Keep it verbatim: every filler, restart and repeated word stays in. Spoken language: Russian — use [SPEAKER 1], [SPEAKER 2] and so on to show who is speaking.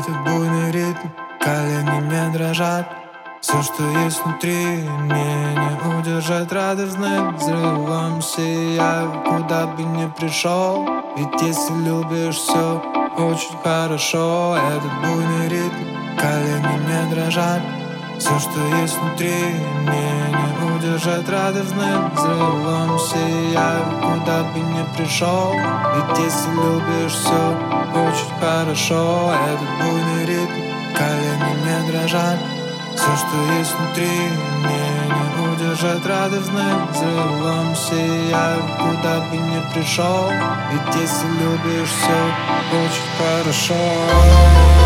[SPEAKER 1] Этот буйный ритм, колени не дрожат. Все, что есть внутри, мне не удержать. Радостным взрывом сияю, куда бы ни пришел. Ведь если любишь, все очень хорошо. Этот буйный ритм, колени не дрожат. Все, что есть внутри, мне не удержать. Радостным взрывом сияю, куда бы ни пришел. Ведь если любишь, все очень хорошо. Этот буйный ритм, колени не дрожат. Все, что есть внутри, мне не удержать. Радостным взрывом сияю, куда бы ни пришел. Ведь если любишь, все очень хорошо.